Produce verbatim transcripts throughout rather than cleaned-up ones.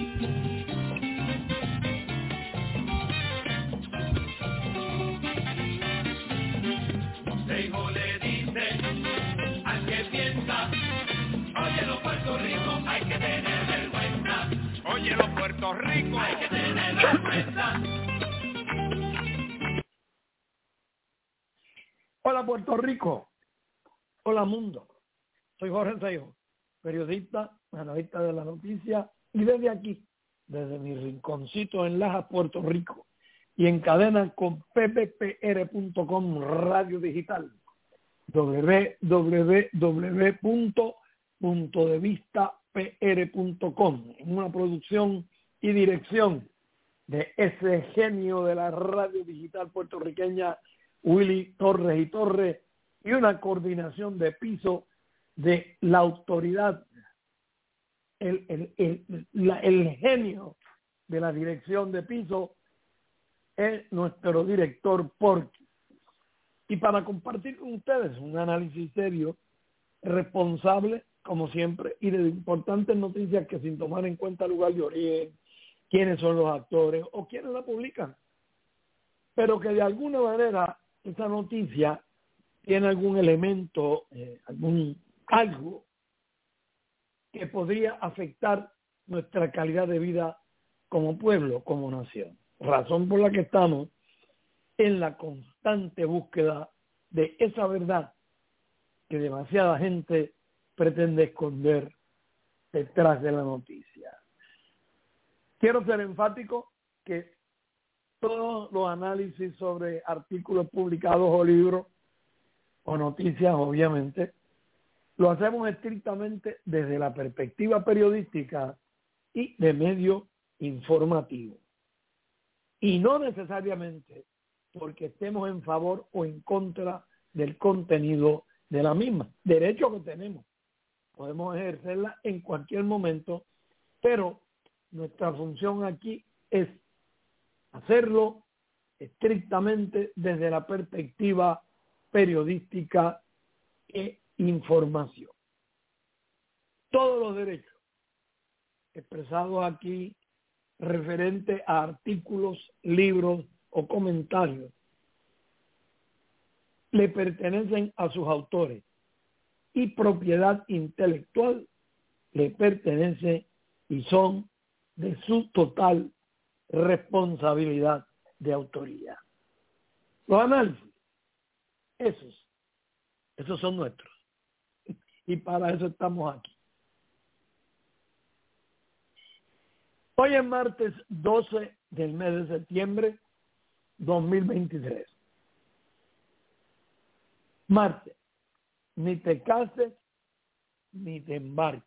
Seijo le dice al que piensa, oye los Puerto Rico, hay que tener vergüenza. Oye los Puerto Rico, hay que tener vergüenza. Hola Puerto Rico, hola mundo. Soy Jorge Seijo, periodista, analista de la noticia, y desde aquí, desde mi rinconcito en Lajas, Puerto Rico, y en cadena con p p p r punto com Radio Digital, w w w punto punto de vista p r punto com, en una producción y dirección de ese genio de la radio digital puertorriqueña, Willy Torres y Torres, y una coordinación de piso de la autoridad, el, el, el, la, el genio de la dirección de piso es nuestro director Porky. Y para compartir con ustedes un análisis serio, responsable, como siempre, y de importantes noticias que sin tomar en cuenta el lugar de origen, quiénes son los actores o quiénes la publican, pero que de alguna manera esa noticia tiene algún elemento, eh, algún algo que podría afectar nuestra calidad de vida como pueblo, como nación. Razón por la que estamos en la constante búsqueda de esa verdad que demasiada gente pretende esconder detrás de la noticia. Quiero ser enfático que todos los análisis sobre artículos publicados o libros o noticias, obviamente, lo hacemos estrictamente desde la perspectiva periodística y de medio informativo. Y no necesariamente porque estemos en favor o en contra del contenido de la misma. Derecho que tenemos. Podemos ejercerla en cualquier momento, pero nuestra función aquí es hacerlo estrictamente desde la perspectiva periodística e información. Todos los derechos expresados aquí referente a artículos, libros o comentarios le pertenecen a sus autores y propiedad intelectual le pertenece y son de su total responsabilidad de autoría. Los análisis, esos, esos son nuestros. Y para eso estamos aquí. Hoy es martes doce del mes de septiembre dos mil veintitrés. Martes, ni te cases ni te embarques.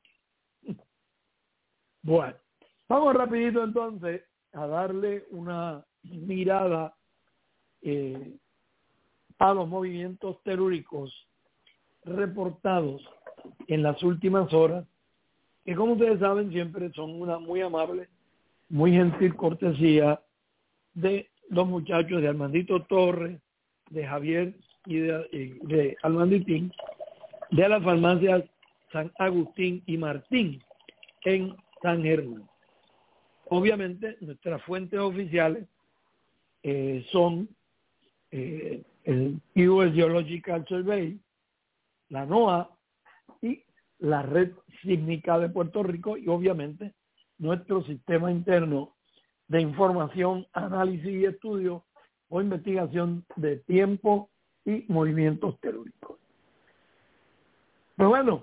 Bueno, vamos rapidito entonces a darle una mirada eh, a los movimientos telúricos reportados en las últimas horas, que como ustedes saben siempre son una muy amable, muy gentil cortesía de los muchachos de Armandito Torres, de Javier y de, de Armanditín, de las farmacias San Agustín y Martín en San Germán. Obviamente nuestras fuentes oficiales eh, son eh, el U S Geological Survey, la NOAA y la Red Sísmica de Puerto Rico, y obviamente nuestro sistema interno de información, análisis y estudio o investigación de tiempo y movimientos telúricos. Pero bueno,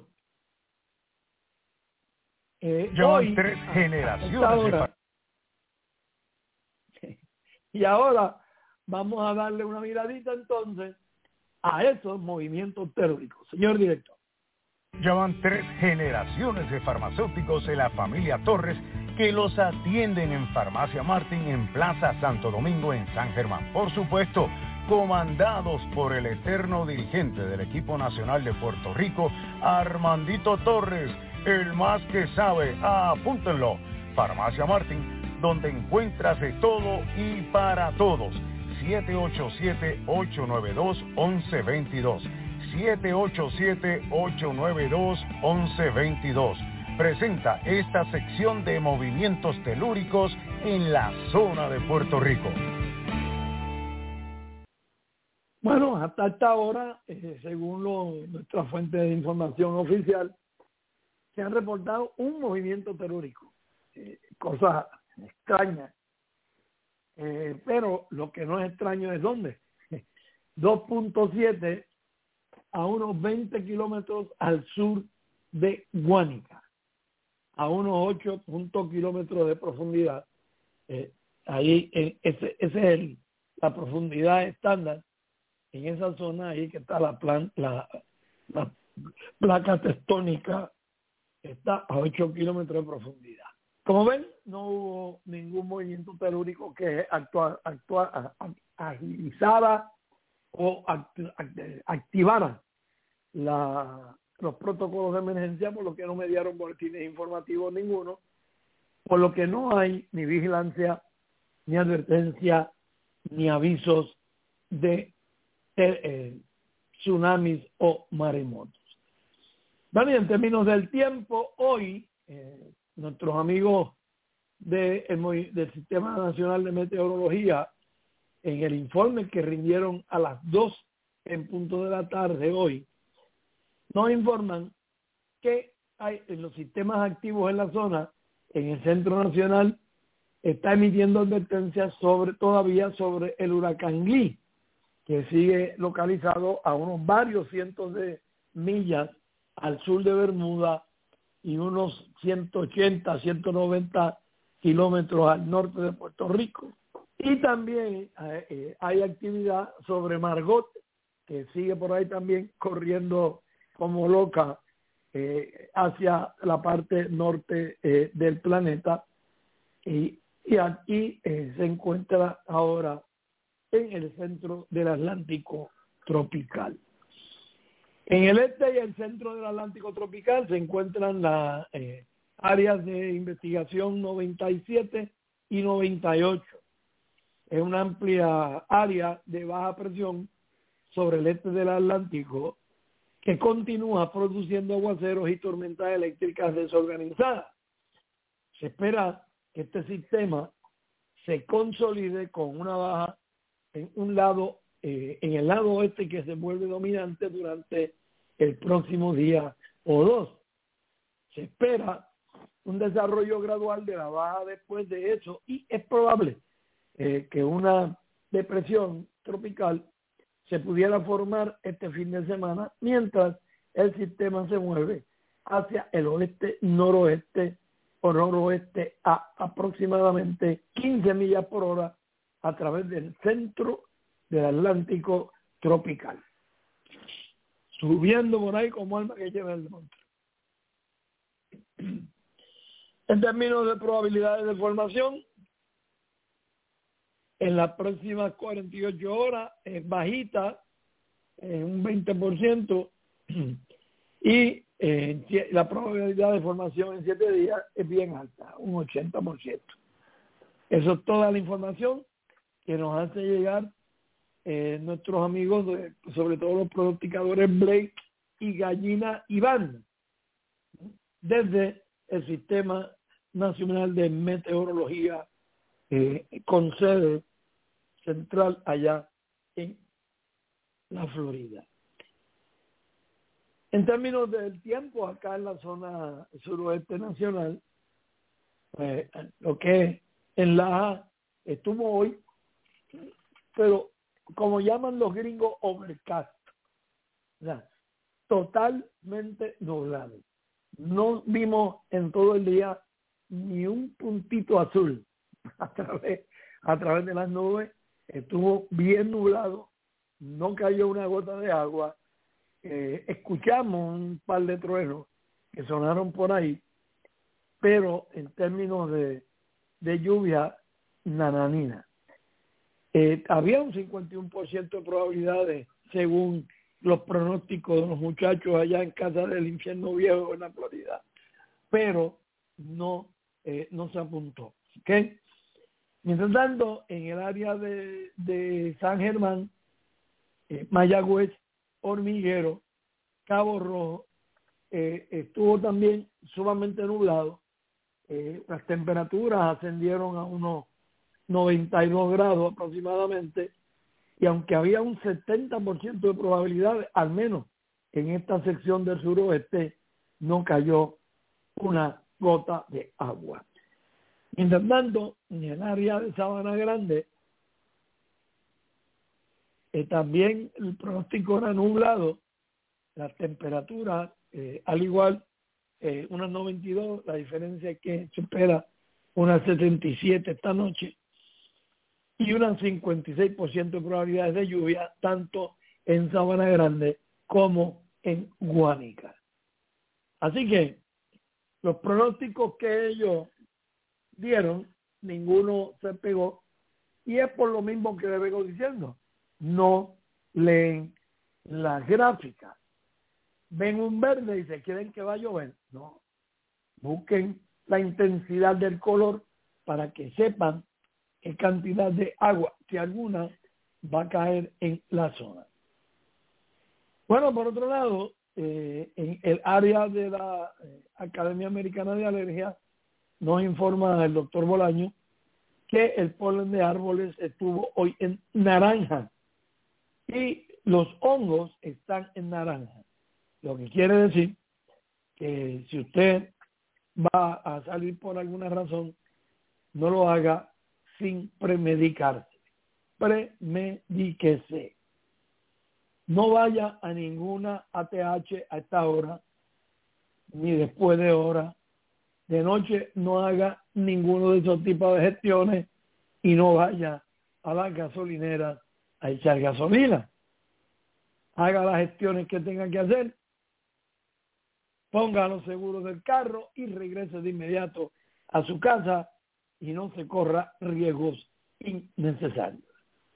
eh, hoy, tres generaciones ahora, y ahora vamos a darle una miradita entonces a esos movimientos telúricos. Señor director. Llevan tres generaciones de farmacéuticos de la familia Torres que los atienden en Farmacia Martín en Plaza Santo Domingo en San Germán. Por supuesto, comandados por el eterno dirigente del equipo nacional de Puerto Rico, Armandito Torres, el más que sabe. Apúntenlo. Farmacia Martín, donde encuentras de todo y para todos. siete ocho siete, ocho nueve dos, uno uno dos dos. siete ocho siete, ocho nueve dos, uno uno dos dos. presenta esta sección de movimientos telúricos en la zona de Puerto Rico. Bueno, hasta esta hora, eh, según lo, nuestra fuente de información oficial, se han reportado un movimiento telúrico, eh, cosa extraña, eh, pero lo que no es extraño es dónde, dos punto siete a unos veinte kilómetros al sur de Guánica, a unos ocho kilómetros de profundidad. Eh, ahí eh, ese, ese es el, la profundidad estándar en esa zona ahí que está la, plan, la, la placa tectónica, está a ocho kilómetros de profundidad. Como ven, no hubo ningún movimiento telúrico que actua, actua, agilizara o activara la, los protocolos de emergencia, por lo que no me dieron boletines informativos ninguno, por lo que no hay ni vigilancia, ni advertencia, ni avisos de eh, eh, tsunamis o maremotos. Bueno, y en términos del tiempo, hoy eh, nuestros amigos de, el, del Sistema Nacional de Meteorología, en el informe que rindieron a las dos en punto de la tarde hoy, nos informan que hay en los sistemas activos en la zona, en el Centro Nacional, está emitiendo advertencias sobre todavía sobre el huracán Lee, que sigue localizado a unos varios cientos de millas al sur de Bermuda y unos ciento ochenta, ciento noventa kilómetros al norte de Puerto Rico. Y también eh, hay actividad sobre Margot, que sigue por ahí también corriendo como loca eh, hacia la parte norte eh, del planeta. Y, y aquí eh, se encuentra ahora en el centro del Atlántico tropical. En el este y el centro del Atlántico tropical se encuentran las eh, áreas de investigación noventa y siete y noventa y ocho. Es una amplia área de baja presión sobre el este del Atlántico que continúa produciendo aguaceros y tormentas eléctricas desorganizadas. Se espera que este sistema se consolide con una baja en un lado, eh, en el lado oeste, que se vuelve dominante durante el próximo día o dos. Se espera un desarrollo gradual de la baja después de eso y es probable eh, que una depresión tropical se pudiera formar este fin de semana mientras el sistema se mueve hacia el oeste, noroeste o noroeste a aproximadamente quince millas por hora a través del centro del Atlántico tropical, subiendo por ahí como alma que lleva el monte. En términos de probabilidades de formación, en las próximas cuarenta y ocho horas es bajita, en un veinte por ciento, y eh, la probabilidad de formación en siete días es bien alta, un ochenta por ciento. Eso es toda la información que nos hace llegar eh, nuestros amigos, de, sobre todo los pronosticadores Blake y Gallina Iván, desde el Sistema Nacional de Meteorología eh, con sede central allá en la Florida. En términos del tiempo, acá en la zona suroeste nacional, eh, lo que en Laja estuvo hoy, pero como llaman los gringos, overcast, o sea, totalmente nublado. No vimos en todo el día ni un puntito azul a través, a través de las nubes. Estuvo bien nublado, no cayó una gota de agua. Eh, escuchamos un par de truenos que sonaron por ahí, pero en términos de, de lluvia, nananina. Eh, había un cincuenta y uno por ciento de probabilidades, según los pronósticos de los muchachos allá en Casa del Infierno Viejo en la Florida, pero no, eh, no se apuntó. ¿Okay? Mientras tanto, en el área de, de San Germán, eh, Mayagüez, Hormiguero, Cabo Rojo, eh, estuvo también sumamente nublado. Eh, las temperaturas ascendieron a unos noventa y dos grados aproximadamente, y aunque había un setenta por ciento de probabilidades, al menos en esta sección del suroeste, no cayó una gota de agua. Mientras tanto, en el área de Sabana Grande, eh, también el pronóstico era nublado, las temperaturas, eh, al igual, eh, unas noventa y dos, la diferencia es que se espera unas setenta y siete esta noche, y unas cincuenta y seis por ciento de probabilidades de lluvia, tanto en Sabana Grande como en Guánica. Así que los pronósticos que ellos dieron, ninguno se pegó, y es por lo mismo que le vengo diciendo, no leen las gráficas. Ven un verde y se quieren que va a llover. No, busquen la intensidad del color para que sepan qué cantidad de agua, si alguna, va a caer en la zona. Bueno, por otro lado, eh, en el área de la eh, Academia Americana de Alergia, nos informa el doctor Bolaño que el polen de árboles estuvo hoy en naranja y los hongos están en naranja. Lo que quiere decir que si usted va a salir por alguna razón, no lo haga sin premedicarse. Premedíquese. No vaya a ninguna A T H a esta hora, ni después de hora. De noche no haga ninguno de esos tipos de gestiones y no vaya a la gasolinera a echar gasolina. Haga las gestiones que tenga que hacer, ponga los seguros del carro y regrese de inmediato a su casa y no se corra riesgos innecesarios.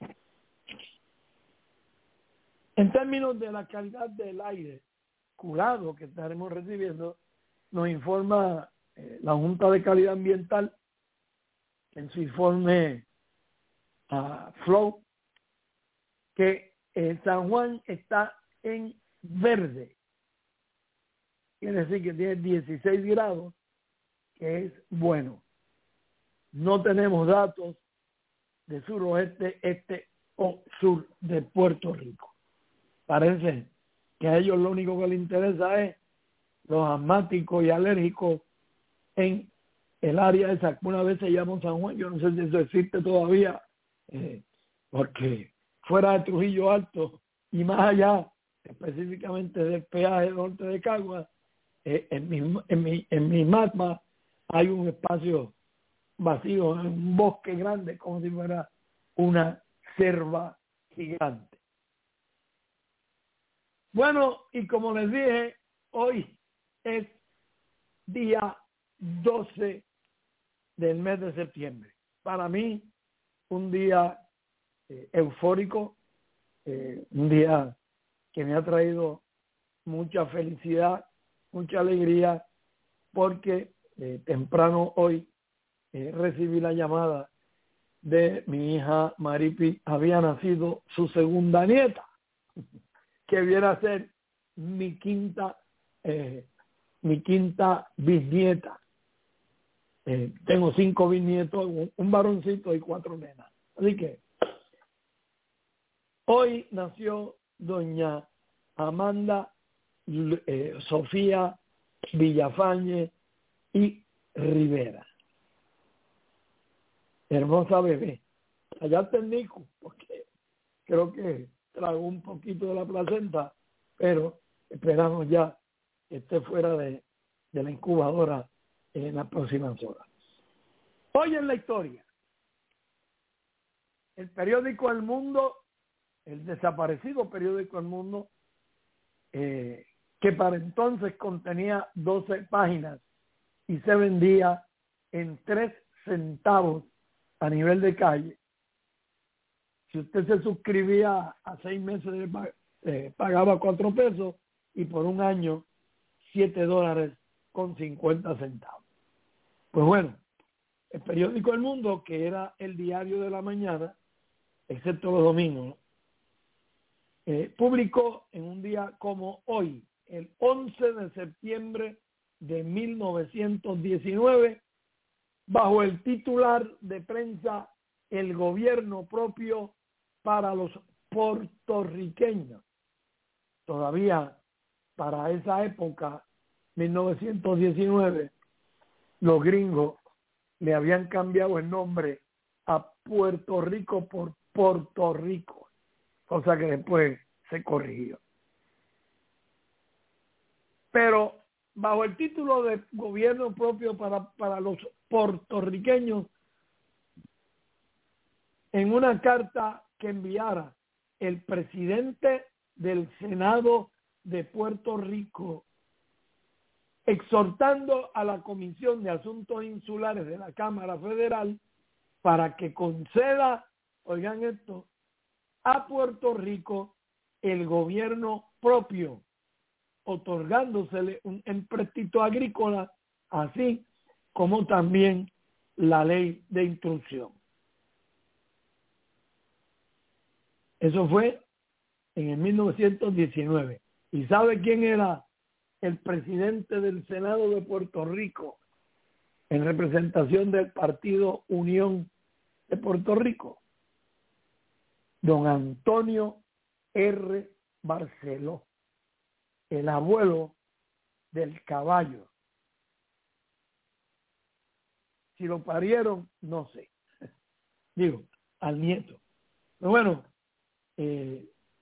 En términos de la calidad del aire curado que estaremos recibiendo, nos informa eh, la Junta de Calidad Ambiental en su informe a Flow que eh, San Juan está en verde. Quiere decir que tiene dieciséis grados, que es bueno. No tenemos datos de suroeste, este o sur de Puerto Rico. Parece que a ellos lo único que les interesa es los asmáticos y alérgicos en el área esa que una vez se llamó San Juan. Yo no sé si eso existe todavía, eh, porque fuera de Trujillo Alto y más allá, específicamente del peaje norte de Caguas, eh, en, mi, en, mi, en mi magma hay un espacio vacío, un bosque grande, como si fuera una selva gigante. Bueno, y como les dije, hoy es día doce del mes de septiembre. Para mí, un día eh, eufórico, eh, un día que me ha traído mucha felicidad, mucha alegría, porque eh, temprano hoy eh, recibí la llamada de mi hija Maripi. Había nacido su segunda nieta, que viene a ser mi quinta, eh, mi quinta bisnieta. Eh, tengo cinco bisnietos, un, un varoncito y cuatro nenas. Así que hoy nació doña Amanda eh, Sofía Villafañe y Rivera. Hermosa bebé. Allá está el Nico, porque creo que tragó un poquito de la placenta, pero esperamos ya que esté fuera de, de la incubadora en las próximas horas. Hoy en la historia, el periódico El Mundo, el desaparecido periódico El Mundo, eh, que para entonces contenía doce páginas y se vendía en tres centavos a nivel de calle. Si usted se suscribía a seis meses, eh, pagaba cuatro pesos y por un año siete dólares con cincuenta centavos. Pues bueno, el periódico El Mundo, que era el diario de la mañana, excepto los domingos, ¿no? eh, publicó en un día como hoy, el once de septiembre de mil novecientos diecinueve bajo el titular de prensa El gobierno propio para los puertorriqueños. Todavía para esa época, mil novecientos diecinueve, los gringos le habían cambiado el nombre a Puerto Rico por Puerto Rico, cosa que después se corrigió. Pero bajo el título de gobierno propio para, para los puertorriqueños, en una carta que enviara el presidente del Senado de Puerto Rico, exhortando a la Comisión de Asuntos Insulares de la Cámara Federal para que conceda, oigan esto, a Puerto Rico el gobierno propio, otorgándosele un empréstito agrícola, así como también la ley de instrucción. Eso fue en el mil novecientos diecinueve. ¿Y sabe quién era el presidente del Senado de Puerto Rico en representación del Partido Unión de Puerto Rico? Don Antonio R. Barceló, el abuelo del caballo. Si lo parieron, no sé. Digo, al nieto. Pero bueno, eh,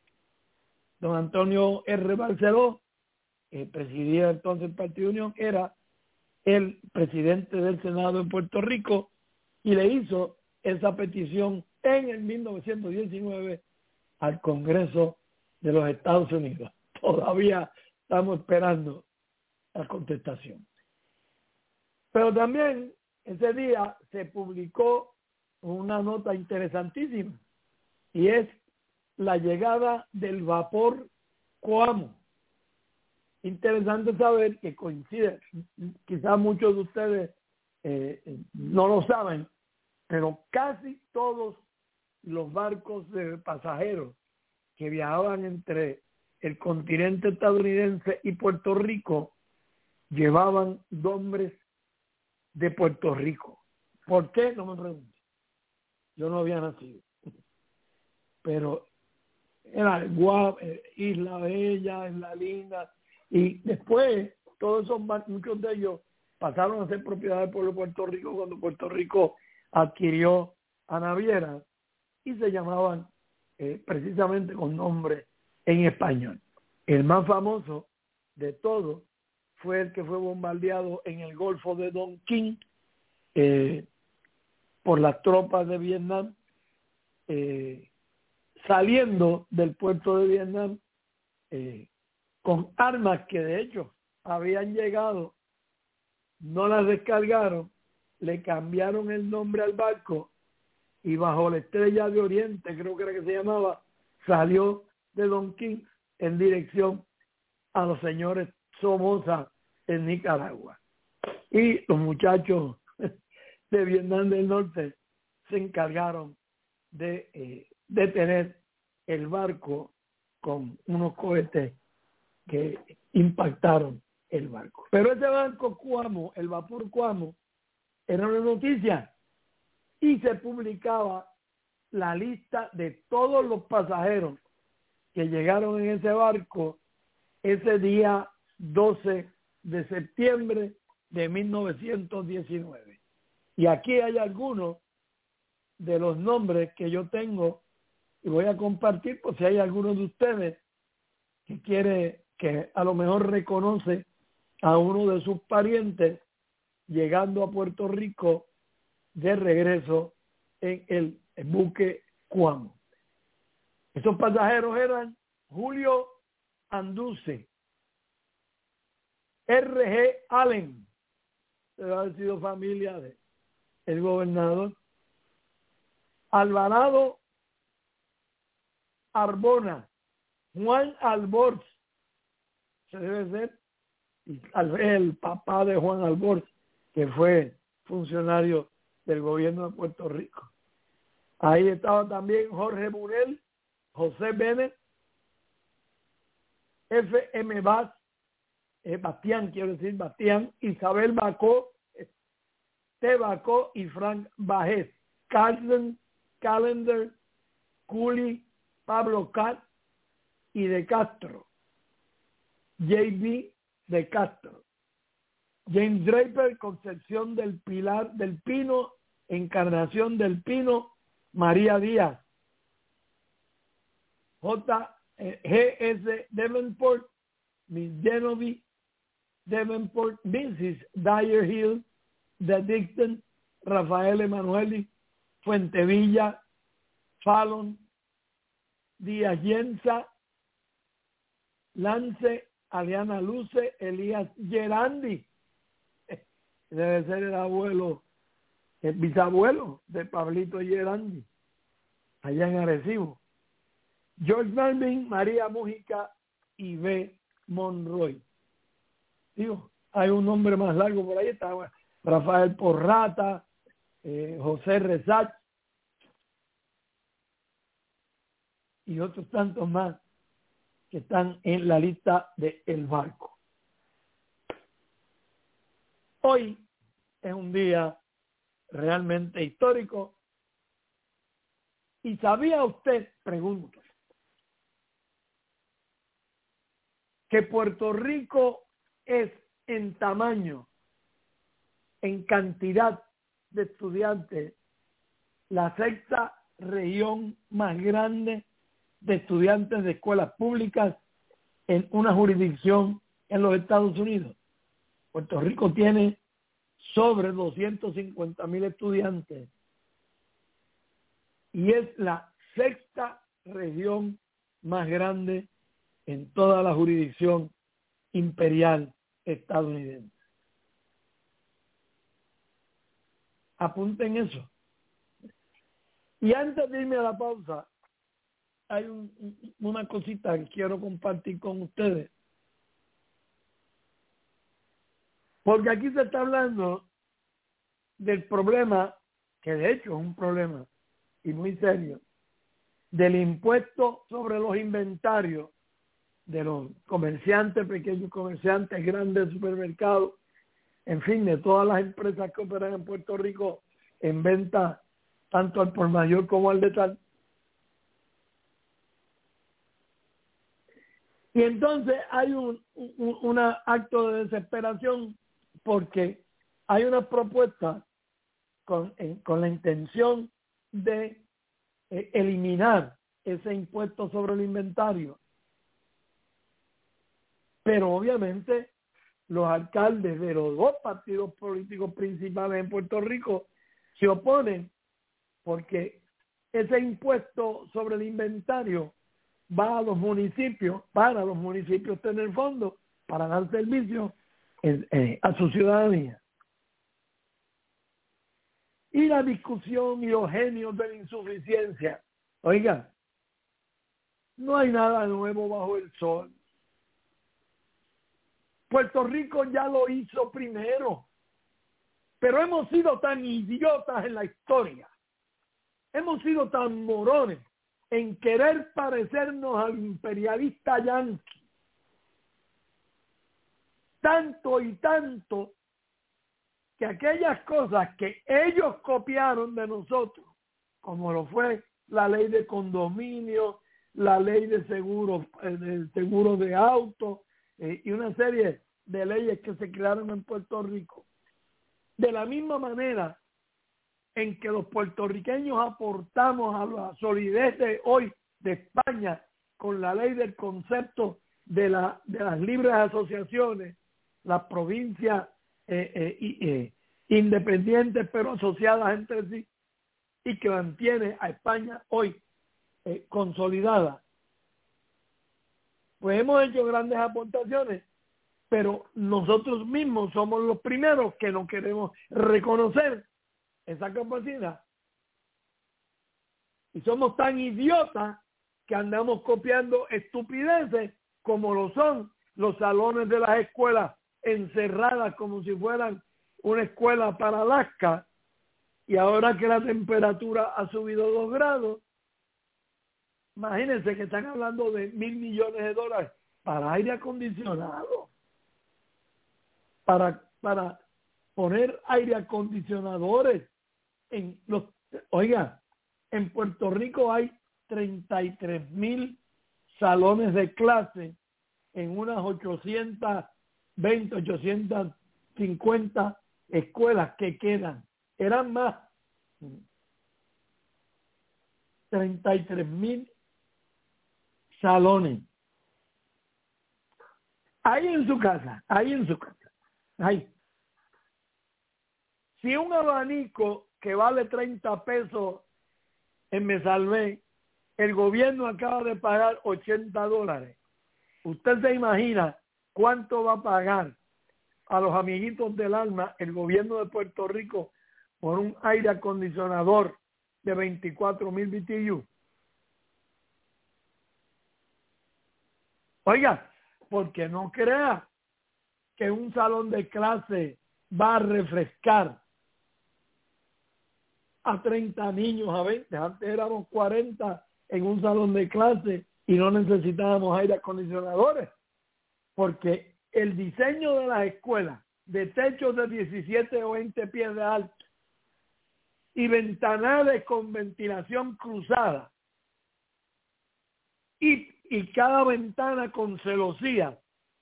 don Antonio R. Barceló, eh, presidía entonces el Partido Unión, era el presidente del Senado en Puerto Rico y le hizo esa petición en el mil novecientos diecinueve al Congreso de los Estados Unidos. Todavía estamos esperando la contestación. Pero también ese día se publicó una nota interesantísima y es la llegada del vapor Coamo. Interesante saber que coincide, quizás muchos de ustedes eh, no lo saben, pero casi todos los barcos de pasajeros que viajaban entre el continente estadounidense y Puerto Rico llevaban nombres de Puerto Rico. ¿Por qué? No me pregunten. Yo no había nacido. Pero era Guam, Isla Bella, Isla Linda, y después todos esos barcos, muchos de ellos pasaron a ser propiedad del pueblo de Puerto Rico cuando Puerto Rico adquirió a navieras y se llamaban eh, precisamente con nombre en español. El más famoso de todos fue el que fue bombardeado en el Golfo de Don King eh, por las tropas de Vietnam, eh, saliendo del puerto de Vietnam eh, con armas que de hecho habían llegado, no las descargaron, le cambiaron el nombre al barco y bajo la Estrella de Oriente, creo que era que se llamaba, salió de Don King en dirección a los señores Somoza en Nicaragua. Y los muchachos de Vietnam del Norte se encargaron de eh, detener el barco con unos cohetes que impactaron el barco. Pero ese barco Coamo, el vapor Coamo, era una noticia y se publicaba la lista de todos los pasajeros que llegaron en ese barco ese día doce de septiembre de mil novecientos diecinueve. Y aquí hay algunos de los nombres que yo tengo y voy a compartir por si hay alguno de ustedes que quiere, que a lo mejor reconoce a uno de sus parientes llegando a Puerto Rico de regreso en el buque Coamo. Esos pasajeros eran Julio Anduce, R G Allen, debe haber sido familia de el gobernador, Alvarado Arbona, Juan Alborz, se debe ser y tal vez el papá de Juan Alborz, que fue funcionario del gobierno de Puerto Rico. Ahí estaba también Jorge Burel, José Bennett, F M Bass, eh, Bastián, quiero decir Bastián, Isabel Bacó, T. Bacó y Frank Bajés, Carlson, Calendar, Cooley, Pablo Cat y de Castro, J B de Castro, James Draper, Concepción del Pilar del Pino, Encarnación del Pino, María Díaz, J. G S Davenport, Miss Genevieve Davenport, missus Dyer Hill, de Dixon, Rafael Emanueli, Fuentevilla, Fallon, Díaz Yenza, Lance, Aliana Luce, Elías Gerandi, debe ser el abuelo, el bisabuelo de Pablito Gerandi, allá en Arecibo, George Melvin, María Mújica y B. Monroy. Digo, hay un nombre más largo por ahí, está Rafael Porrata, eh, José Rezach y otros tantos más que están en la lista de El Barco. Hoy es un día realmente histórico. ¿Y sabía usted, pregunto, que Puerto Rico es en tamaño, en cantidad de estudiantes, la sexta región más grande de estudiantes de escuelas públicas en una jurisdicción en los Estados Unidos? Puerto Rico tiene sobre doscientos cincuenta mil estudiantes y es la sexta región más grande en toda la jurisdicción imperial estadounidense. Apunten eso. Y antes de irme a la pausa, hay un, una cosita que quiero compartir con ustedes. Porque aquí se está hablando del problema, que de hecho es un problema y muy serio, del impuesto sobre los inventarios de los comerciantes, pequeños comerciantes, grandes supermercados, en fin, de todas las empresas que operan en Puerto Rico en venta tanto al por mayor como al detalle. Y entonces hay un, un una acto de desesperación porque hay una propuesta con, eh, con la intención de eh, eliminar ese impuesto sobre el inventario. Pero obviamente los alcaldes de los dos partidos políticos principales en Puerto Rico se oponen porque ese impuesto sobre el inventario va a los municipios, para los municipios tener fondos para dar servicio en, eh, a su ciudadanía. Y la discusión y los genios de la insuficiencia. Oiga, no hay nada nuevo bajo el sol. Puerto Rico ya lo hizo primero, pero hemos sido tan idiotas en la historia, hemos sido tan morones en querer parecernos al imperialista yanqui, tanto y tanto que aquellas cosas que ellos copiaron de nosotros, como lo fue la ley de condominio, la ley de seguro, de seguro de auto, eh, y una serie de leyes que se crearon en Puerto Rico. De la misma manera en que los puertorriqueños aportamos a la solidez de hoy de España con la ley del concepto de, la, de las libres asociaciones, las provincias eh, eh, eh, independientes pero asociadas entre sí, y que mantiene a España hoy eh, consolidada. Pues hemos hecho grandes aportaciones, pero nosotros mismos somos los primeros que no queremos reconocer esa capacidad. Y somos tan idiotas que andamos copiando estupideces como lo son los salones de las escuelas encerradas como si fueran una escuela para Alaska, y ahora que la temperatura ha subido dos grados, imagínense que están hablando de mil millones de dólares para aire acondicionado. para, para poner aire acondicionadores en los, oiga, en Puerto Rico hay treinta y tres mil salones de clase en unas ochocientas veinte, ochocientas cincuenta escuelas que quedan. Eran más. treinta y tres mil salones. Ahí en su casa, ahí en su casa. Ahí. Si un abanico que vale treinta pesos en Me Salvé, el gobierno acaba de pagar ochenta dólares. ¿Usted se imagina cuánto va a pagar a los amiguitos del alma el gobierno de Puerto Rico por un aire acondicionador de veinticuatro mil B T U? Oiga, porque no crea que un salón de clase va a refrescar a treinta niños, a veinte. Antes éramos cuarenta en un salón de clase y no necesitábamos aire acondicionadores, porque el diseño de las escuelas de techos de diecisiete o veinte pies de alto y ventanales con ventilación cruzada y, y cada ventana con celosía,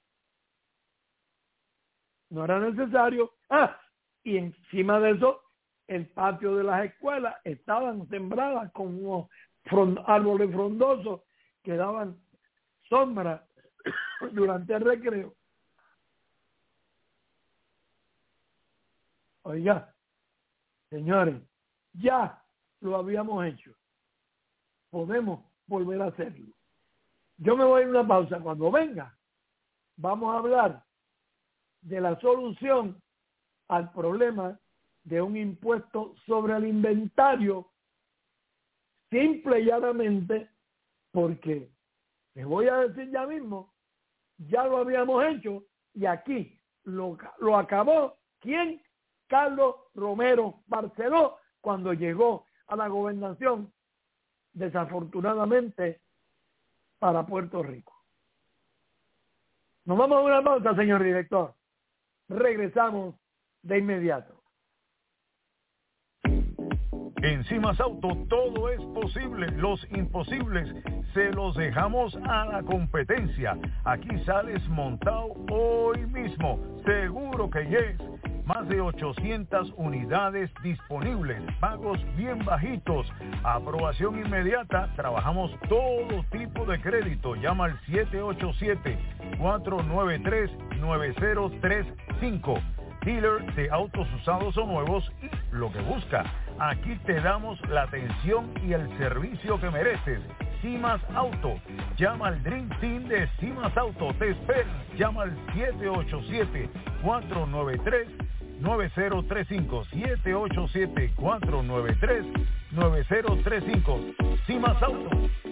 no era necesario. Ah, y encima de eso, el patio de las escuelas estaban sembradas con unos frond- árboles frondosos que daban sombra durante el recreo. Oiga, señores, ya lo habíamos hecho. Podemos volver a hacerlo. Yo me voy a una pausa. Cuando venga, vamos a hablar de la solución al problema de un impuesto sobre el inventario, simple y llanamente, porque les voy a decir ya mismo, ya lo habíamos hecho y aquí lo, lo acabó. ¿Quién? Carlos Romero Barceló, cuando llegó a la gobernación, desafortunadamente, para Puerto Rico. Nos vamos a una pausa, señor director. Regresamos de inmediato. En Cimas Auto todo es posible, los imposibles se los dejamos a la competencia. Aquí sales montado hoy mismo, seguro que yes. Más de ochocientas unidades disponibles, pagos bien bajitos, aprobación inmediata, trabajamos todo tipo de crédito. Llama al siete ocho siete, cuatro nueve tres, nueve cero tres cinco. Dealer de autos usados o nuevos y lo que busca. Aquí te damos la atención y el servicio que mereces. Cimas Auto. Llama al Dream Team de Cimas Auto. Te espera. Llama al siete ocho siete, cuatro nueve tres, nueve cero tres cinco. siete ocho siete, cuatro nueve tres, nueve cero tres cinco. Cimas Auto.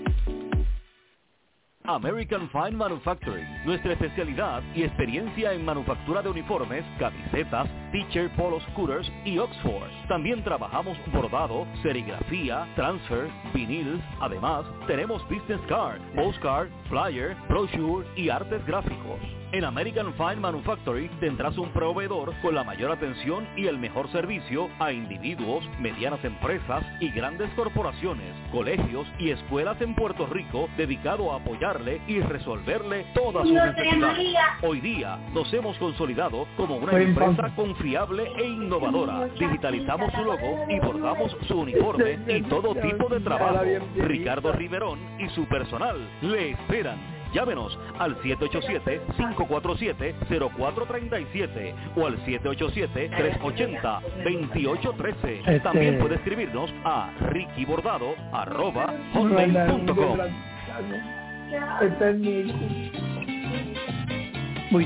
American Fine Manufacturing, nuestra especialidad y experiencia en manufactura de uniformes, camisetas, t-shirt, polo scooters y Oxford. También trabajamos bordado, serigrafía, transfer, vinil. Además, tenemos business card, postcard, flyer, brochure y artes gráficos. En American Fine Manufacturing tendrás un proveedor con la mayor atención y el mejor servicio a individuos, medianas empresas y grandes corporaciones, colegios y escuelas en Puerto Rico, dedicado a apoyarle y resolverle todas sus necesidades. Hoy día nos hemos consolidado como una empresa confiable e innovadora. Digitalizamos su logo y bordamos su uniforme y todo tipo de trabajo. Ricardo Riverón y su personal le esperan. Llámenos al siete ocho siete, cinco cuatro siete, cero cuatro tres siete o al siete ocho siete, tres ocho cero, dos ocho uno tres. Este... También puede escribirnos a rickybordado arroba hotmail punto com. Muy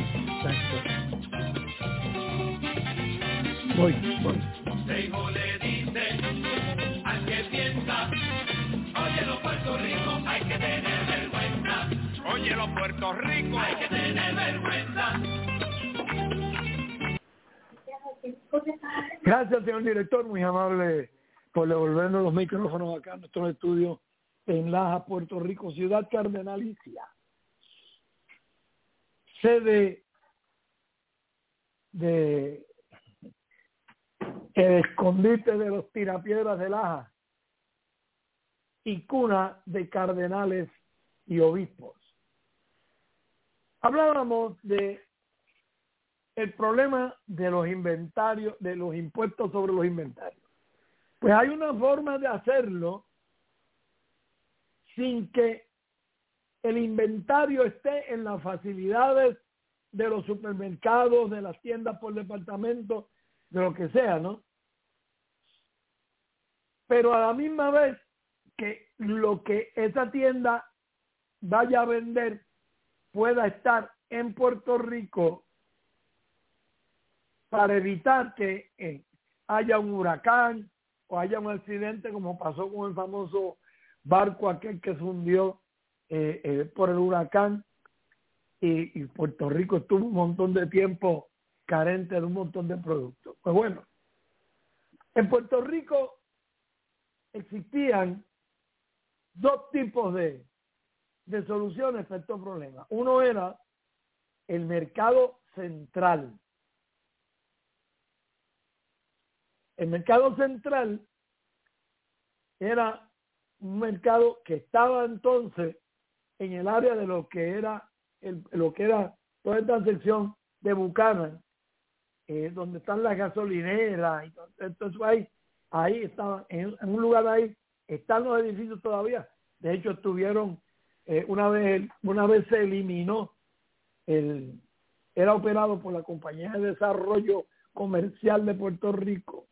Voy, voy. Seijo le dice al que piensa, oye, los Puerto Rico hay que tener vergüenza. Oye, los Puerto Rico hay que tener vergüenza. Gracias, señor director, muy amable por devolvernos los micrófonos acá a nuestro estudio en Laja, Puerto Rico, ciudad cardenalicia, sede de el escondite de los tirapiedras de Laja y cuna de cardenales y obispos. Hablábamos de el problema de los inventarios, de los impuestos sobre los inventarios. Pues hay una forma de hacerlo sin que el inventario esté en las facilidades de los supermercados, de las tiendas por departamento, de lo que sea, ¿no? Pero a la misma vez que lo que esa tienda vaya a vender pueda estar en Puerto Rico para evitar que eh, haya un huracán o haya un accidente como pasó con el famoso barco aquel que se hundió eh, eh, por el huracán y, y Puerto Rico estuvo un montón de tiempo carente de un montón de productos. Pues bueno, en Puerto Rico existían dos tipos de, de soluciones a estos problemas. Uno era el mercado central. El mercado central era un mercado que estaba entonces en el área de lo que era el, lo que era toda esta sección de Buchanan, eh, donde están las gasolineras y todo, entonces ahí, ahí estaban, en, en un lugar ahí están los edificios todavía. De hecho estuvieron eh, una vez una vez se eliminó el era operado por la Compañía de Desarrollo Comercial de Puerto Rico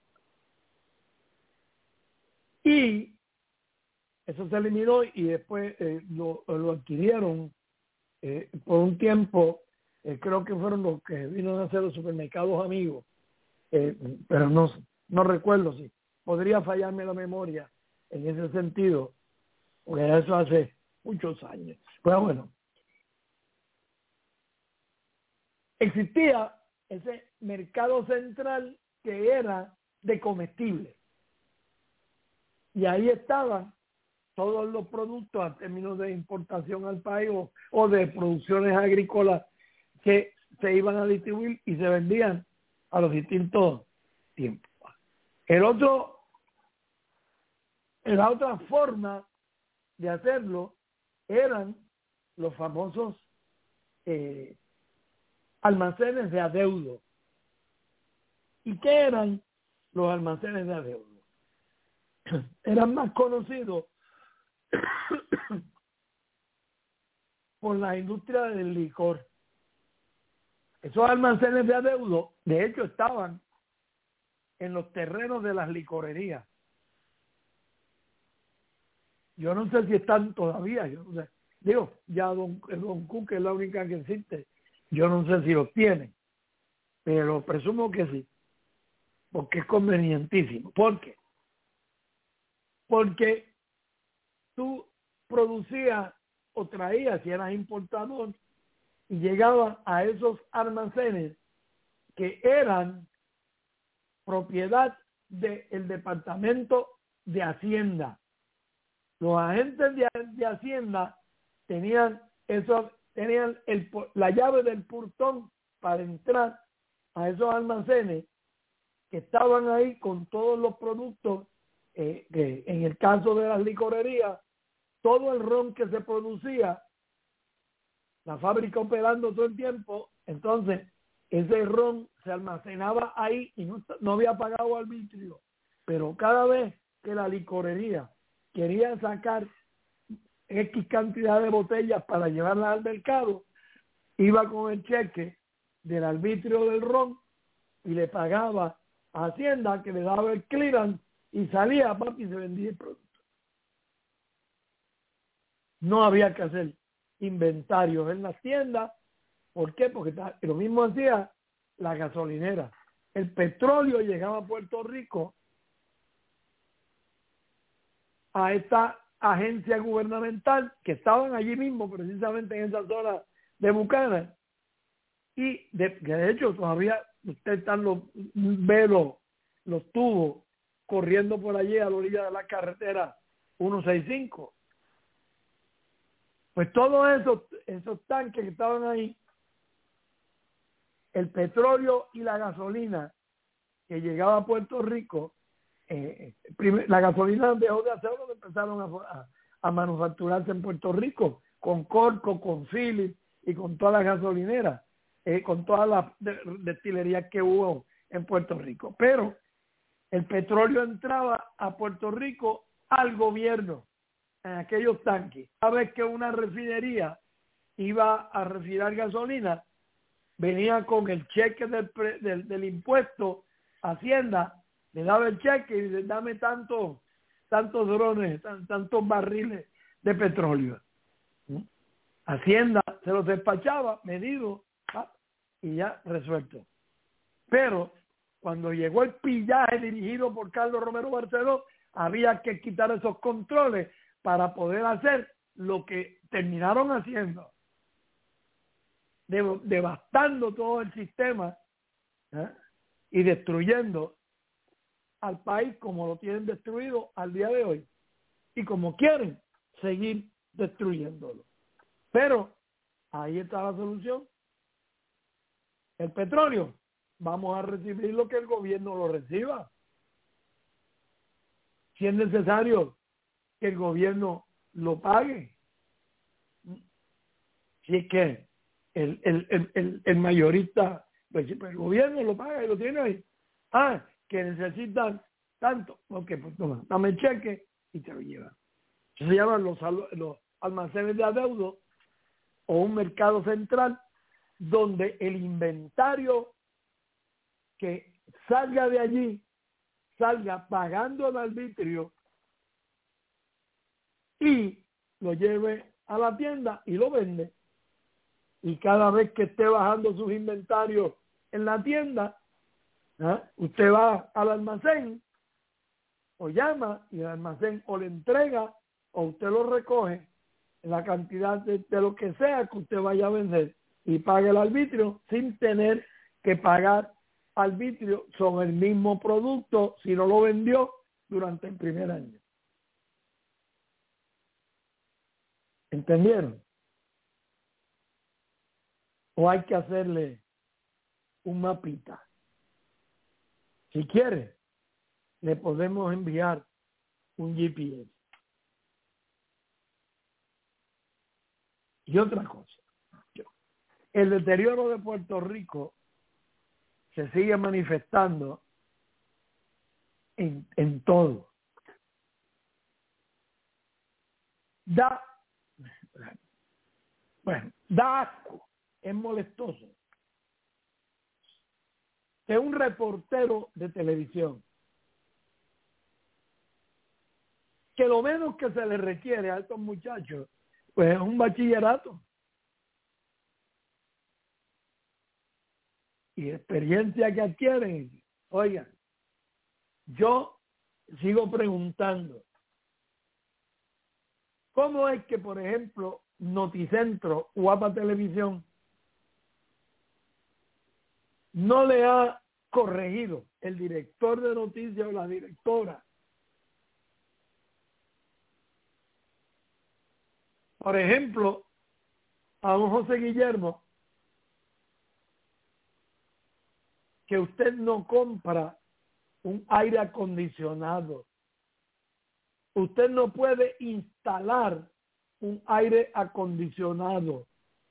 y eso se eliminó y después eh, lo, lo adquirieron eh, por un tiempo, eh, creo que fueron los que vino a hacer los supermercados Amigos, eh, pero no, no recuerdo si podría fallarme la memoria en ese sentido, porque eso hace muchos años. Pero bueno, existía ese mercado central que era de comestibles y ahí estaban todos los productos a términos de importación al país o, o de producciones agrícolas que se iban a distribuir y se vendían a los distintos tiempos. El otro, la otra forma de hacerlo eran los famosos eh, almacenes de adeudo. ¿Y qué eran los almacenes de adeudo? Eran más conocidos por la industria del licor. Esos almacenes de adeudo, de hecho, estaban en los terrenos de las licorerías. Yo no sé si están todavía, yo no sé. Digo, ya Don, Don Cook es la única que existe. Yo no sé si los tiene, pero presumo que sí, porque es convenientísimo. ¿Por qué? Porque tú producías o traías, si eras importador, y llegabas a esos almacenes que eran propiedad del Departamento de Hacienda. Los agentes de, de Hacienda tenían esos, tenían el, la llave del portón para entrar a esos almacenes que estaban ahí con todos los productos, eh, que en el caso de las licorerías, todo el ron que se producía, la fábrica operando todo el tiempo, entonces ese ron se almacenaba ahí y no, no había pagado arbitrio, pero cada vez que la licorería quería sacar X cantidad de botellas para llevarlas al mercado, iba con el cheque del arbitrio del ron y le pagaba a Hacienda, que le daba el clearance y salía, papi, y se vendía el producto. No había que hacer inventarios en las tiendas. ¿Por qué? Porque lo mismo hacía la gasolinera. El petróleo llegaba a Puerto Rico a esta agencia gubernamental que estaban allí mismo, precisamente en esa zona de Buchanan, y de, de hecho todavía usted están los ve los, los tubos corriendo por allí a la orilla de la carretera ciento sesenta y cinco. Pues todos esos, esos tanques que estaban ahí el petróleo y la gasolina que llegaba a Puerto Rico, eh, primer, la gasolina dejó de hacerlo cuando empezaron a, a, a manufacturarse en Puerto Rico, con Corco, con Phillips y con todas las gasolineras, eh, con todas las de, destilerías que hubo en Puerto Rico. Pero el petróleo entraba a Puerto Rico al gobierno en aquellos tanques. Cada vez que una refinería iba a refinar gasolina, venía con el cheque del, del, del impuesto, Hacienda le daba el cheque y le dame tantos tantos drones, tan, tantos barriles de petróleo. ¿Mm? Hacienda se los despachaba, medido, ¿ah? Y ya resuelto. Pero cuando llegó el pillaje dirigido por Carlos Romero Barceló, había que quitar esos controles para poder hacer lo que terminaron haciendo, de, devastando todo el sistema, ¿eh? Y destruyendo al país como lo tienen destruido al día de hoy y como quieren seguir destruyéndolo. Pero ahí está la solución. El petróleo, vamos a recibir lo que el gobierno lo reciba. Si es necesario que el gobierno lo pague. Si es que el, el, el, el, el mayorista, pues el gobierno lo paga y lo tiene ahí. Ah, que necesitan tanto, ok, pues toma, dame el cheque y te lo llevan. Eso se llaman los, los almacenes de adeudo o un mercado central donde el inventario que salga de allí salga pagando el arbitrio y lo lleve a la tienda y lo vende. Y cada vez que esté bajando sus inventarios en la tienda, ¿eh? Usted va al almacén o llama y el almacén o le entrega o usted lo recoge en la cantidad de, de lo que sea que usted vaya a vender y pague el arbitrio sin tener que pagar arbitrio sobre el mismo producto si no lo vendió durante el primer año. ¿Entendieron? O hay que hacerle un mapita. Si quiere, le podemos enviar un G P S. Y otra cosa, el deterioro de Puerto Rico se sigue manifestando en, en todo. Da, bueno, da asco, es molestoso que un reportero de televisión, que lo menos que se le requiere a estos muchachos, pues es un bachillerato y experiencia que adquieren. Oigan, yo sigo preguntando, ¿cómo es que, por ejemplo, Noticentro o A P A Televisión no le ha corregido el director de noticias o la directora? Por ejemplo, a un José Guillermo, que usted no compra un aire acondicionado. Usted no puede instalar un aire acondicionado.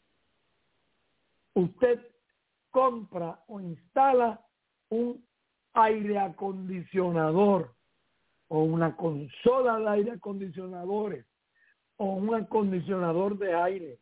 Usted compra o instala un aire acondicionador o una consola de aire acondicionadores o un acondicionador de aire.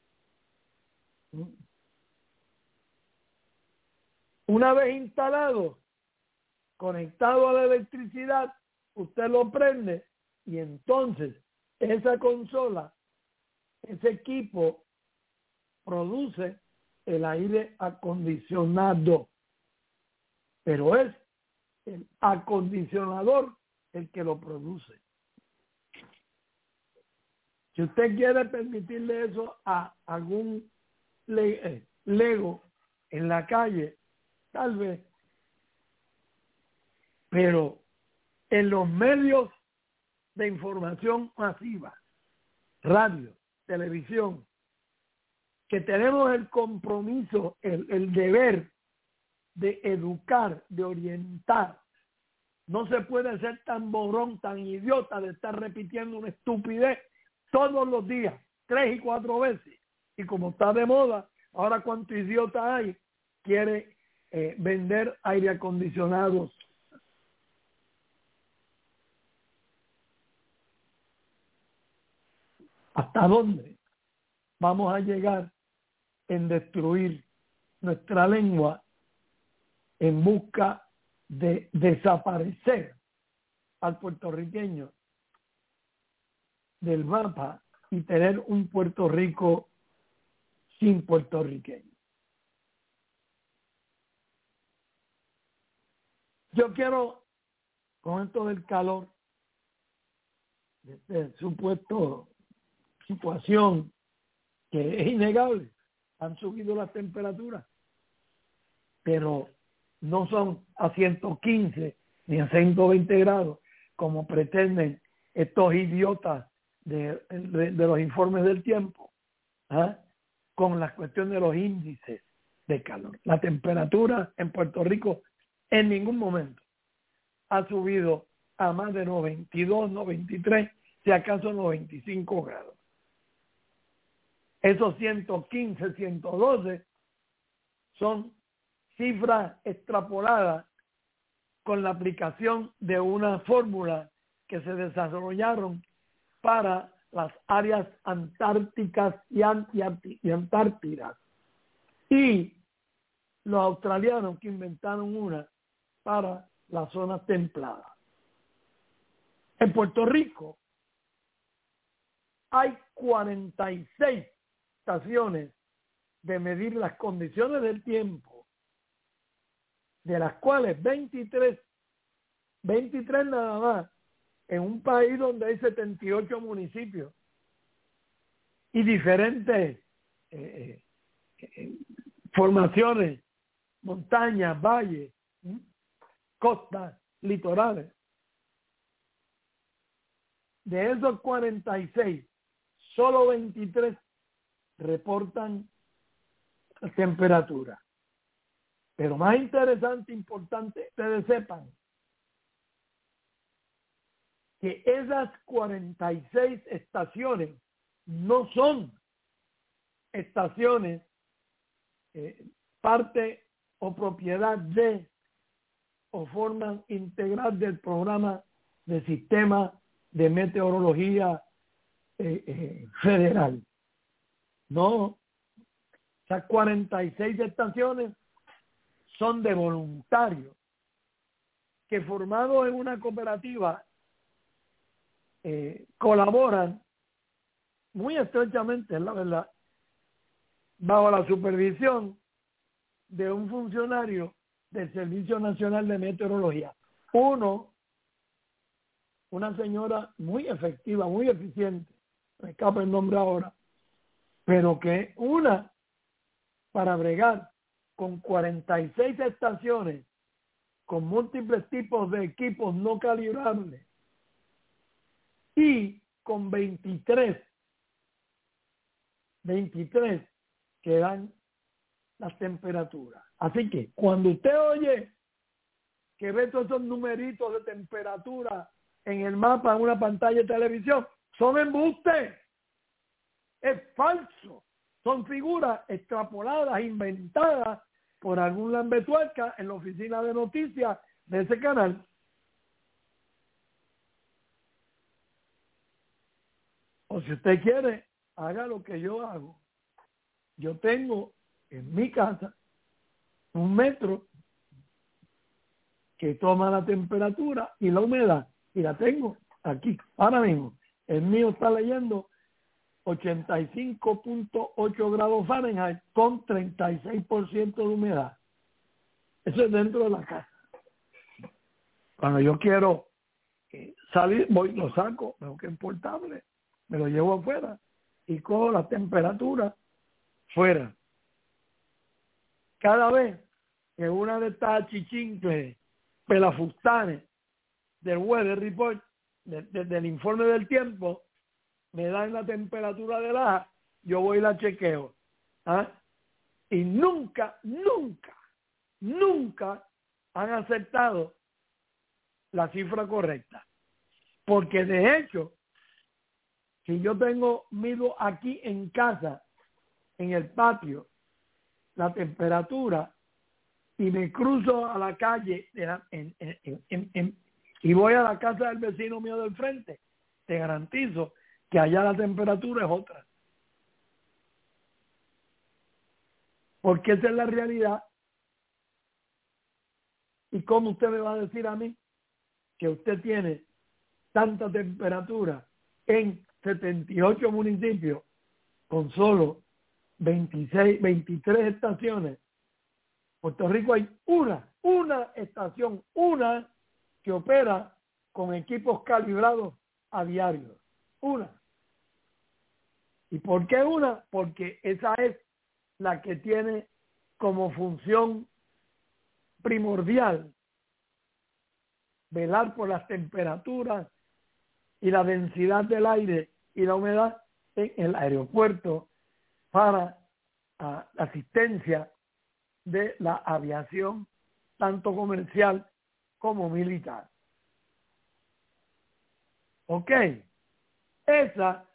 Una vez instalado, conectado a la electricidad, usted lo prende y entonces esa consola, ese equipo produce el aire acondicionado. Pero es el acondicionador el que lo produce. Si usted quiere permitirle eso a algún le- lego en la calle, tal vez. Pero en los medios de información masiva, radio, televisión, que tenemos el compromiso, el, el deber de educar, de orientar. No se puede ser tan borrón, tan idiota de estar repitiendo una estupidez todos los días, tres y cuatro veces. Y como está de moda, ahora cuánto idiota hay, quiere eh, vender aire acondicionados. ¿Hasta dónde vamos a llegar en destruir nuestra lengua en busca de desaparecer al puertorriqueño del mapa y tener un Puerto Rico sin puertorriqueños? Yo quiero, con esto del calor, de este supuesto situación que es innegable, han subido las temperaturas, pero no son a ciento quince ni a ciento veinte grados como pretenden estos idiotas de, de, de los informes del tiempo, ¿eh? Con la cuestión de los índices de calor. La temperatura en Puerto Rico en ningún momento ha subido a más de noventa y dos, noventa y tres, si acaso noventa y cinco grados. Esos ciento quince, ciento doce son cifras extrapoladas con la aplicación de una fórmula que se desarrollaron para las áreas antárticas y, y antártidas. Y los australianos que inventaron una para las zonas templadas. En Puerto Rico hay cuarenta y seis estaciones de medir las condiciones del tiempo, de las cuales veintitrés, veintitrés nada más, en un país donde hay setenta y ocho municipios y diferentes eh, eh, formaciones, montañas, valles, ¿sí? Costas, litorales. De esos cuarenta y seis, solo veintitrés reportan temperatura. Pero más interesante, importante, ustedes sepan que esas cuarenta y seis estaciones no son estaciones eh, parte o propiedad de o forman integral del programa de sistema de meteorología eh, eh, federal. No, esas cuarenta y seis estaciones son de voluntarios que formados en una cooperativa eh, colaboran muy estrechamente, es la verdad, bajo la supervisión de un funcionario del Servicio Nacional de Meteorología. Uno, una señora muy efectiva, muy eficiente, me escapa el nombre ahora, pero que una para bregar con cuarenta y seis estaciones, con múltiples tipos de equipos no calibrables y con veintitrés, veintitrés que dan las temperaturas. Así que cuando usted oye que ve todos esos numeritos de temperatura en el mapa, en una pantalla de televisión, son embustes. Es falso. Son figuras extrapoladas, inventadas por algún lambetuerca en la oficina de noticias de ese canal. O si usted quiere, haga lo que yo hago. Yo tengo en mi casa un metro que toma la temperatura y la humedad, y la tengo aquí, ahora mismo. El mío está leyendo ochenta y cinco punto ocho grados Fahrenheit con treinta y seis por ciento de humedad. Eso es dentro de la casa. Cuando yo quiero eh, salir, voy, lo saco, veo que es portable, me lo llevo afuera y cojo la temperatura fuera. Cada vez que una de estas achichincles pelafustanes del Weather Report, de, de, del informe del tiempo, me dan la temperatura del aja, yo voy y la chequeo. ¿ah? Y nunca, nunca, nunca han aceptado la cifra correcta. Porque de hecho, si yo tengo, mido aquí en casa, en el patio, la temperatura, y me cruzo a la calle en, en, en, en, en, y voy a la casa del vecino mío del frente, te garantizo que allá la temperatura es otra. Porque esa es la realidad. ¿Y cómo usted me va a decir a mí que usted tiene tanta temperatura en setenta y ocho municipios con solo veintiséis, veintitrés estaciones? Puerto Rico hay una, una estación, una que opera con equipos calibrados a diario. Una. ¿Y por qué una? Porque esa es la que tiene como función primordial velar por las temperaturas y la densidad del aire y la humedad en el aeropuerto para uh, la asistencia de la aviación, tanto comercial como militar. Ok, esa,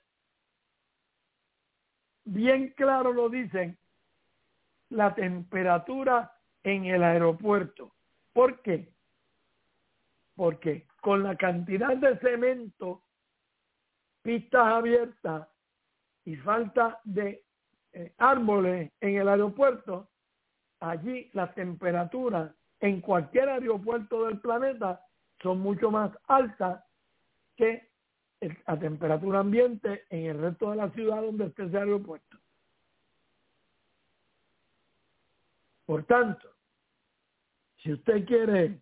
bien claro lo dicen, la temperatura en el aeropuerto. ¿Por qué? Porque con la cantidad de cemento, pistas abiertas y falta de eh, árboles en el aeropuerto, allí las temperaturas en cualquier aeropuerto del planeta son mucho más altas que la temperatura ambiente en el resto de la ciudad donde esté ese aeropuerto. Por tanto, si usted quiere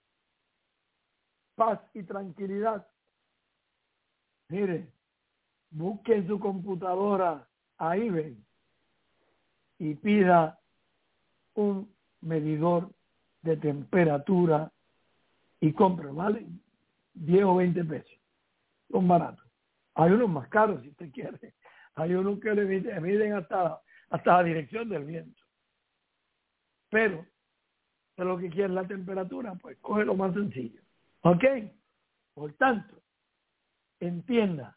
paz y tranquilidad, mire, busque en su computadora a eBay y pida un medidor de temperatura y compre, ¿vale? diez o veinte pesos. Son baratos. Hay unos más caros si usted quiere. Hay unos que le miden, miden hasta, hasta la dirección del viento. Pero, de lo que quiere la temperatura, pues coge lo más sencillo. ¿Ok? Por tanto, entienda,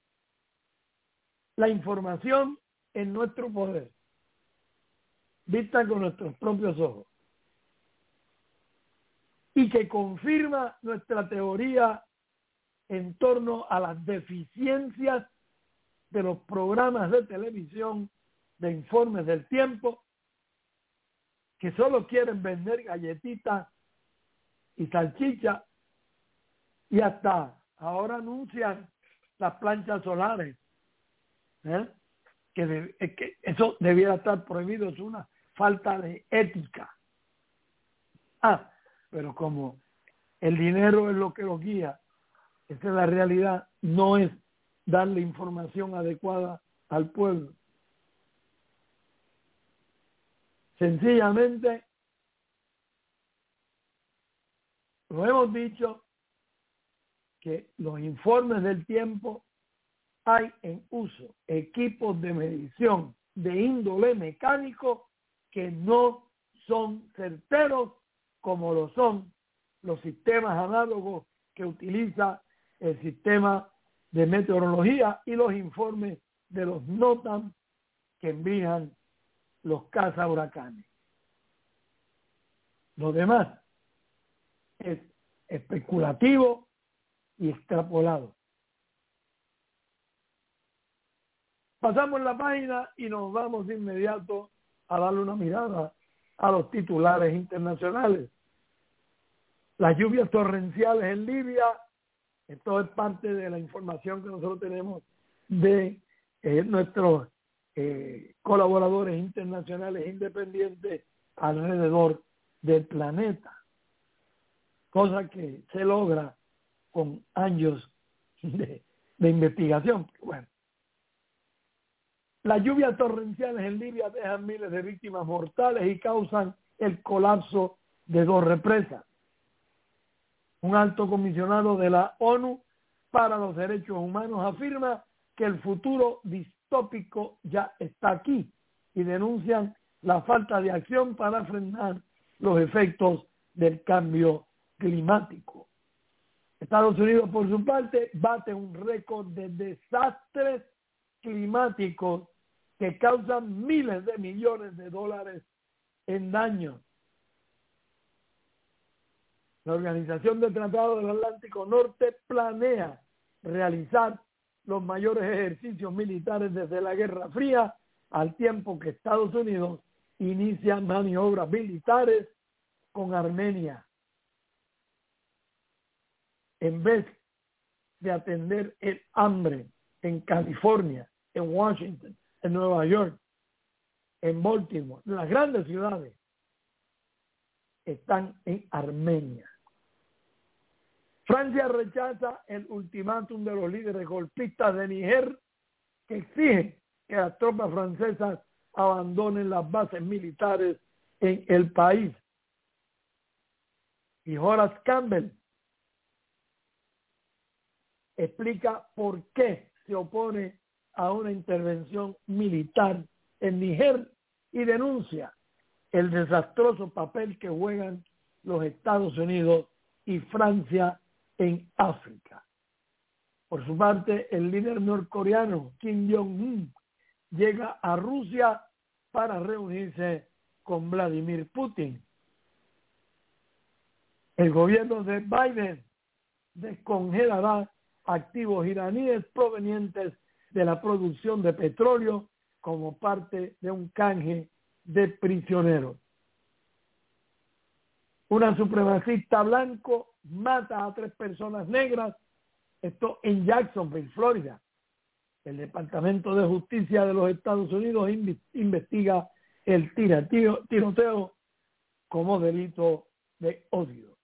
la información en nuestro poder, vista con nuestros propios ojos, y que confirma nuestra teoría en torno a las deficiencias de los programas de televisión de informes del tiempo, que solo quieren vender galletitas y salchicha, y hasta ahora anuncian las planchas solares, ¿eh? que, de, que eso debiera estar prohibido, es una falta de ética. Ah, pero como el dinero es lo que lo guía, esa es la realidad, no es darle información adecuada al pueblo. Sencillamente, lo hemos dicho, que los informes del tiempo hay en uso equipos de medición de índole mecánico que no son certeros como lo son los sistemas análogos que utiliza el sistema de meteorología y los informes de los NOTAM que envían los cazahuracanes. Lo demás es especulativo y extrapolado. Pasamos la página y nos vamos de inmediato a darle una mirada a los titulares internacionales. Las lluvias torrenciales en Libia, esto es parte de la información que nosotros tenemos de eh, nuestros eh, colaboradores internacionales independientes alrededor del planeta, cosa que se logra con años de, de investigación. Bueno, las lluvias torrenciales en Libia dejan miles de víctimas mortales y causan el colapso de dos represas. Un alto comisionado de la ONU para los Derechos Humanos afirma que el futuro distópico ya está aquí y denuncian la falta de acción para frenar los efectos del cambio climático. Estados Unidos, por su parte, bate un récord de desastres climáticos que causan miles de millones de dólares en daños. La Organización del Tratado del Atlántico Norte planea realizar los mayores ejercicios militares desde la Guerra Fría, al tiempo que Estados Unidos inicia maniobras militares con Armenia. En vez de atender el hambre en California, en Washington, en Nueva York, en Baltimore, en las grandes ciudades, están en Armenia. Francia rechaza el ultimátum de los líderes golpistas de Níger que exigen que las tropas francesas abandonen las bases militares en el país. Y Horace Campbell explica por qué se opone a una intervención militar en Níger y denuncia el desastroso papel que juegan los Estados Unidos y Francia en África. Por su parte, el líder norcoreano Kim Jong-un llega a Rusia para reunirse con Vladimir Putin. El gobierno de Biden descongelará activos iraníes provenientes de la producción de petróleo como parte de un canje de prisioneros. Una supremacista blanco mata a tres personas negras, esto en Jacksonville, Florida. El Departamento de Justicia de los Estados Unidos investiga el tiroteo, tiroteo como delito de odio.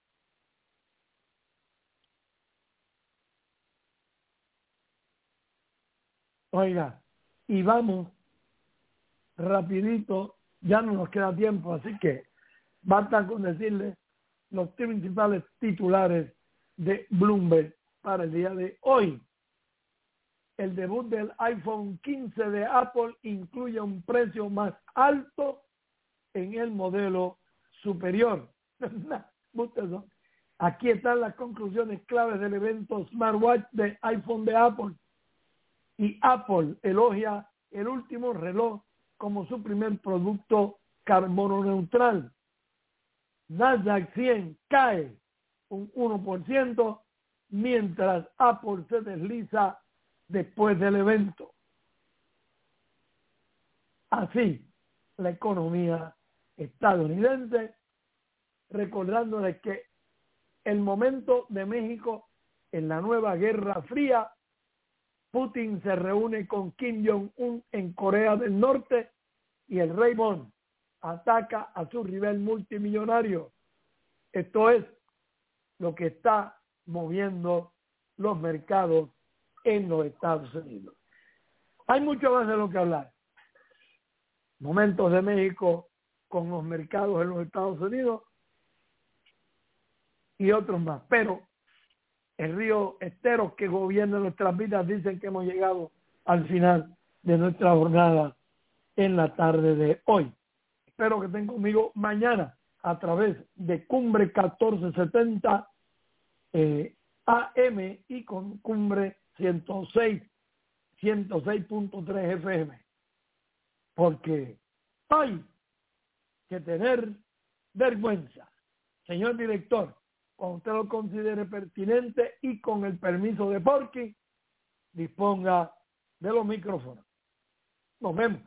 Oiga, y vamos rapidito, ya no nos queda tiempo, así que basta con decirles los principales titulares de Bloomberg para el día de hoy. El debut del iPhone quince de Apple incluye un precio más alto en el modelo superior. Aquí están las conclusiones claves del evento Smartwatch de iPhone de Apple. Y Apple elogia el último reloj como su primer producto carbono neutral. Nasdaq cien cae un uno por ciento, mientras Apple se desliza después del evento. Así, la economía estadounidense, recordándoles que el momento de México en la nueva Guerra Fría, Putin se reúne con Kim Jong-un en Corea del Norte y el rey Mon ataca a su rival multimillonario. Esto es lo que está moviendo los mercados en los Estados Unidos. Hay mucho más de lo que hablar. Momentos de México con los mercados en los Estados Unidos y otros más. Pero el río Esteros que gobierna nuestras vidas dicen que hemos llegado al final de nuestra jornada en la tarde de hoy. Espero que estén conmigo mañana a través de Cumbre catorce setenta eh, A M y con Cumbre ciento seis punto tres F M. Porque hay que tener vergüenza. Señor director, cuando usted lo considere pertinente y con el permiso de Porky, disponga de los micrófonos. Nos vemos.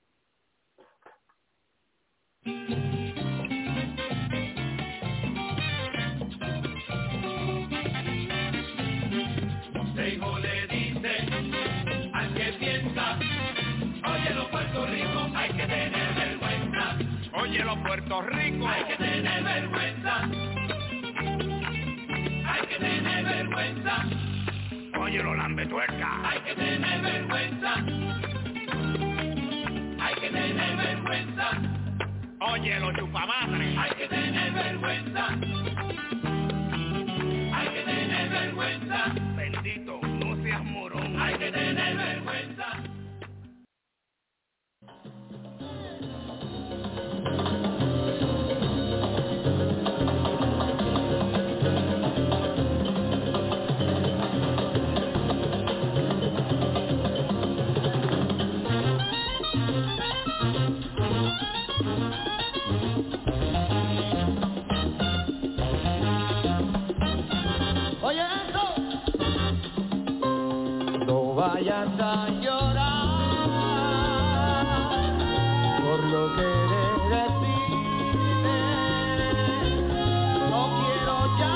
Consejo le dice al que piensa, oye los Puerto Rico, hay que tener vergüenza. Oye los Puerto Rico, hay que tener vergüenza. Hay que tener vergüenza. Oye los lambetuerca, hay que tener vergüenza. Hay que tener vergüenza. Oye los chupamadres, hay que tener vergüenza. Hay que tener vergüenza. Bendito, no seas morón. Hay que tener vergüenza. pongas a llorar por lo que decirte. No quiero ya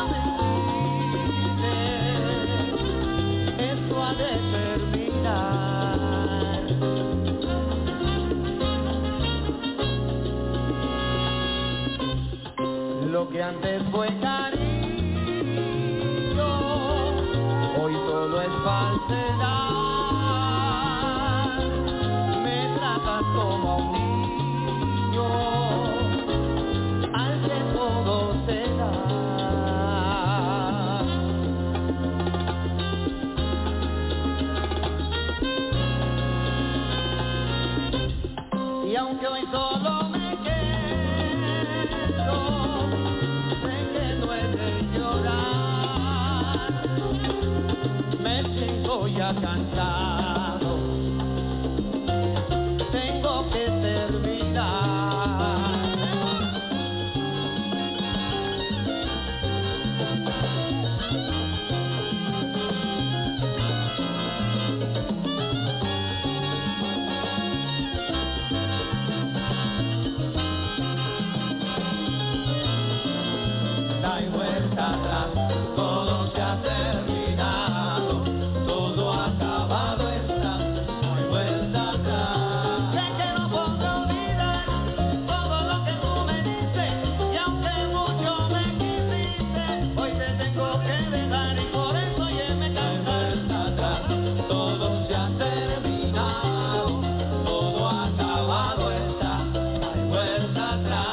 mentirte, esto ha de terminar. Lo que antes fue cariño, hoy todo es falsedad. Me tratas como a un niño, al que todo se da. Y aunque hoy solo me quedo, sé que no he de llorar. Me siento ya cansado, tengo que terminar. No hay vuelta atrás, todo se ha terminado, todo acabado está, no hay vuelta atrás. Sé que no puedo olvidar todo lo que tú me dices, y aunque mucho me quisiste, hoy te tengo que dejar y por eso ya me cansé. No hay vuelta atrás, todo se ha terminado, todo acabado está, no hay vuelta atrás.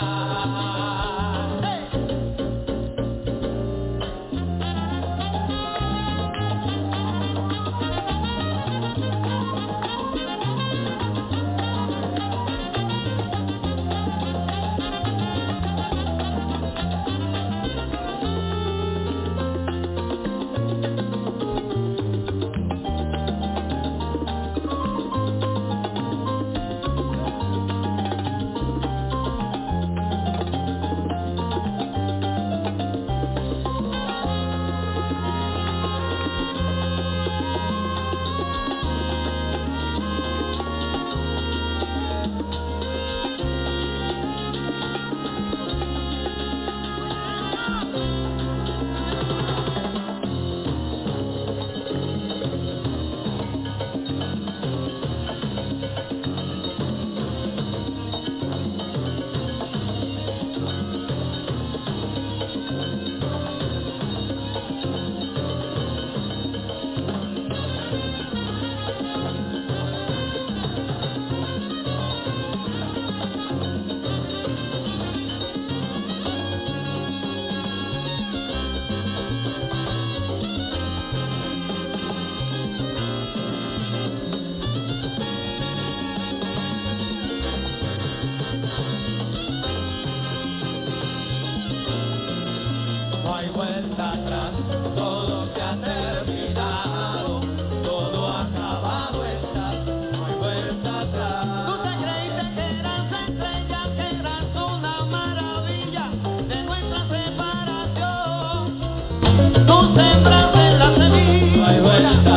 No hay vuelta atrás, todo se ha terminado, todo acabado está, no hay vuelta atrás. Tú te creíste que eras estrella, que eras una maravilla de nuestra separación. Tú sembraste la semilla, no hay vuelta